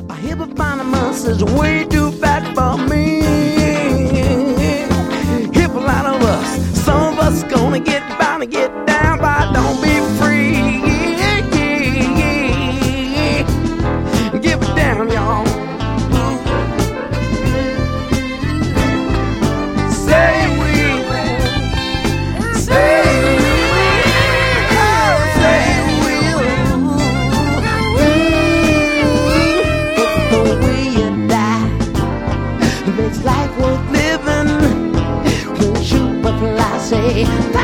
A hippopotamus is way too fat for me. If a lot of us, some of us gonna get bound to get down, but don't be free. Give it down, y'all. Say we will. Say we will. Say we will. But the way you die makes life worth living. When Superfly say